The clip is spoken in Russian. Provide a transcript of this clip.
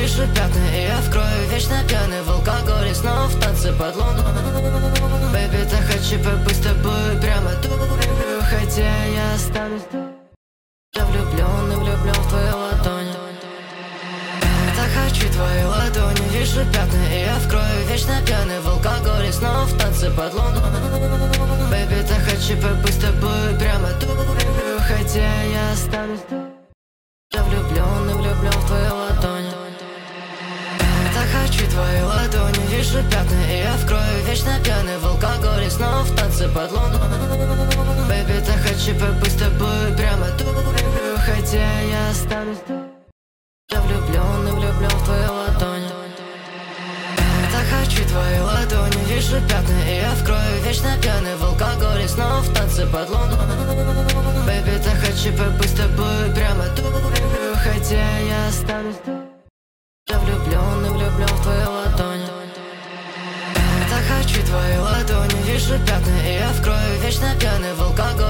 вижу пятна, и я в крови вечно пьяный в алкоголе, снова в танце под луну. Бэйби, так хочу побыть с тобой прямо тут, хотя я останусь тут. Я влюблен и влюблен в твои ладони. Так хочу твои ладони, вижу пятна, и я в крови вечно пьяный в алкоголе, снова в танце под луну. Бэйби, так хочу побыть с тобой прямо тут, хотя я останусь тут. Я влюблен и влюблен в твои ладони. Так хочу твои ладони, вижу пятна, и я в крови вечно пьяный в алкоголе, снова в танце под луну. Бэйби, так хочу побыть с тобой прямо тут, хотя я останусь тут. Я влюблен и влюблен в твои ладони. Так хочу твои ладони, вижу пятна, и я в крови вечно пьяный в алкоголе, снова в танце под луну. Бэйби, так хочу побыть с тобой прямо тут, хотя я останусь тут. Я влюблен и влюблен в твои ладони. Так хочу твои ладони, вижу пятна, и я в крови вечно пьяный в алкоголе.